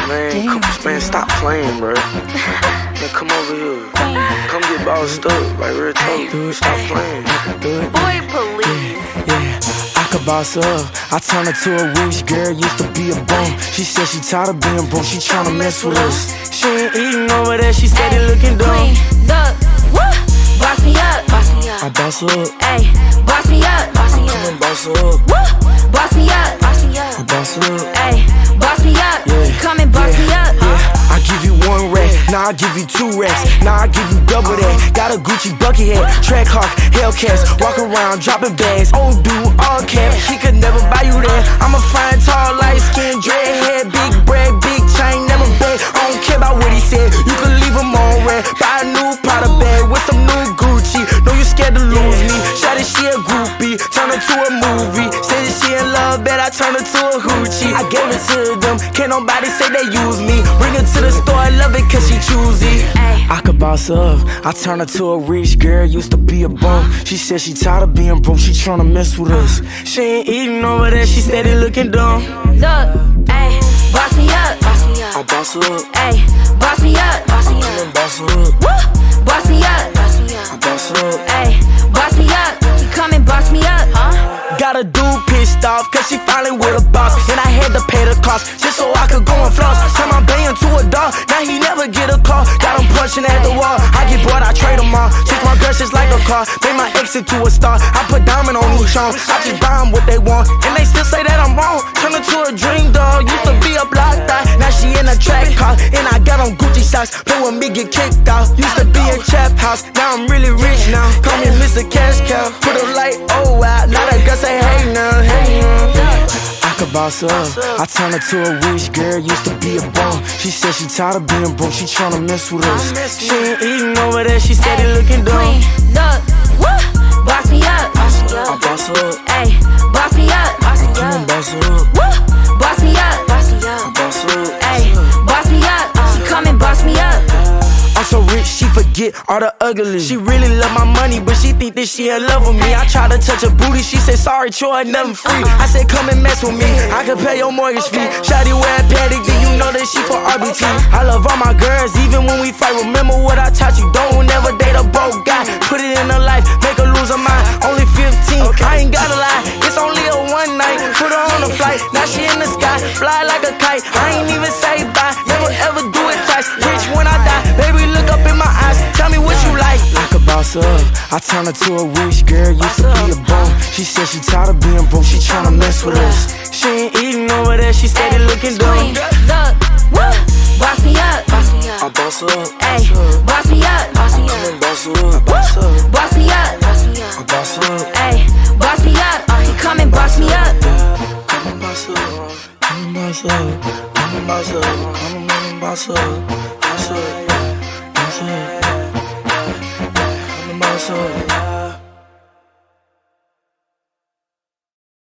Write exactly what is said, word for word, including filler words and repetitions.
Man, come, man, stop playing, bro. Man, come over here. Come get bossed up, like real talk. Dude, stop playing. Boy, police. Yeah, I could boss her up. I turned her to a rich girl, used to be a bum. She said she tired of being broke, she tryna mess with us. She ain't eating over there, she steady looking dumb. Queen, look, woo, boss me up, boss me up. I boss her up, Ayy, boss me up, boss me come up. and boss her up. Woo, boss me up, boss me I up. boss her up. Ayy, boss me up, Yeah, come and boss yeah, me up. Yeah. I give you one rack, now I give you two racks. Now I give you double that. Got a Gucci bucket hat, track hawk, Hellcats. Walk around dropping bags, old dude, all cap. He could never buy you that. I'm a fine, tall, light skin, dreadhead, big bread, big chain, never bag. I don't care about what he said, you can leave him on red. Buy a new Prada bag with some new Gucci. Know you scared to lose me. Shawty, she a groupie, turn her to a movie. Say that she in love, bet I turn her to a hoochie. I gave it to them, can't nobody say they use me. Bring her to the store, I love it cause she choosy. I could boss her up, I turn her to a rich girl, used to be a bum. She said she tired of being broke, she tryna mess with us. She ain't eating over there, she steady looking dumb. Look, ayy, boss me up, boss me I up. boss her up, Ayy, boss me up, boss me come and up. boss her up. Woo, boss me up, boss me I up. boss her up. Ayy, boss me up, you come and boss me up, huh? Got a dude pissed off, cause she finally with a boss. And I had to pay the cost, just so I could go and floss. Turn my band to a dog, now he never get a call. Got him punching at the wall, I get bored, I trade them all. Treat my girl just like a car, made my ex into a star. I put diamond on each arm, I just buy them what they want. And they still say that I'm wrong, turn her to a dream dog. Used to be a block guy, now she in a track car. And I got on Gucci socks, play with me get kicked out. Used to be in trap house, now I'm really rich now. Call me Mister Cash Cow, put a light oh out. Now that girl say hey now, hey now. I could boss her up, I turn her to a rich girl, used to be a bum. She said she tired of being broke, she tryna mess with us. She ain't eating over there, she steady looking dumb. Queen, look, woo, boss me up, boss me I up. boss her up, Ayy, boss me up, boss me come and up. boss her up. Woo, boss me up, boss me I up. boss her up. Ayy, boss me up, she come and boss me up. I'm so rich, she forget all the ugly. She really love my money, but she think that she in love with me. I tried to touch her booty, she said sorry, Troy, nothing free. I said come and mess with me, I can pay your mortgage fee. Shawty wear paddock, do you know that she for R B T? I love all my girls, even when we fight. Remember what I taught you, don't never date a broke guy. Put it in her life, make her lose her mind. Only fifteen, I ain't gotta lie, it's only a one night. Put her on a flight, now she in the sky, fly like a kite. I ain't even say bye, never ever do it twice. Rich when I die, baby look up in my eyes, tell me what you like. I could boss her up, I turn her to a rich girl, used to be a bum. She said she tired of being broke, she tryna mess with us. She ain't eating over there, she steady looking Queen, dumb. look, woo, boss me up, boss me I up. boss her up, Ayy, boss me up, boss me come and up. boss her up. Woo, boss me up, boss me I up. boss her up, Ayy, boss me up, you come and boss me up. come and boss her up, come and boss her up, come and boss her up, come and boss her up, boss her up.